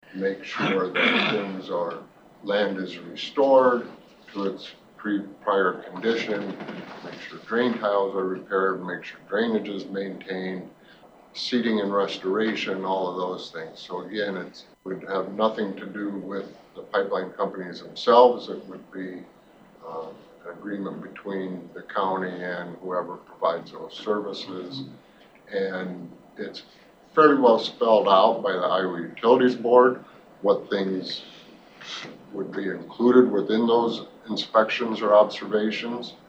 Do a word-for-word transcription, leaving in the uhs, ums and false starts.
make sure that things are, land is restored to its pre, prior condition, make sure drain tiles are repaired, make sure drainage is maintained, seeding and restoration, all of those things. So again, it would have nothing to do with the pipeline companies themselves. It would be uh, an agreement between the county and whoever provides those services. And it's fairly well spelled out by the Iowa Utilities Board what things would be included within those inspections or observations.